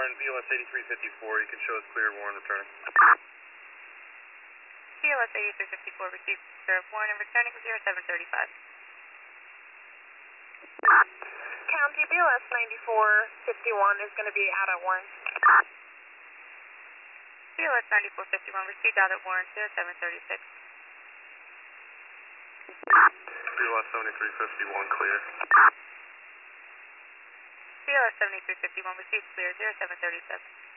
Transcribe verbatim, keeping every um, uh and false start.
Warren, B L S eighty-three fifty-four, you can show us clear, Warren returning. B L S eighty-three fifty-four, received clear of Warren and returning zero seven thirty-five. County B L S ninety-four fifty-one is going to be out at Warren. B L S ninety-four fifty-one, received out at Warren zero seven thirty-six. B L S seventy-three fifty-one, clear. B L S seventy-three fifty-one, received clear zero seven thirty-seven.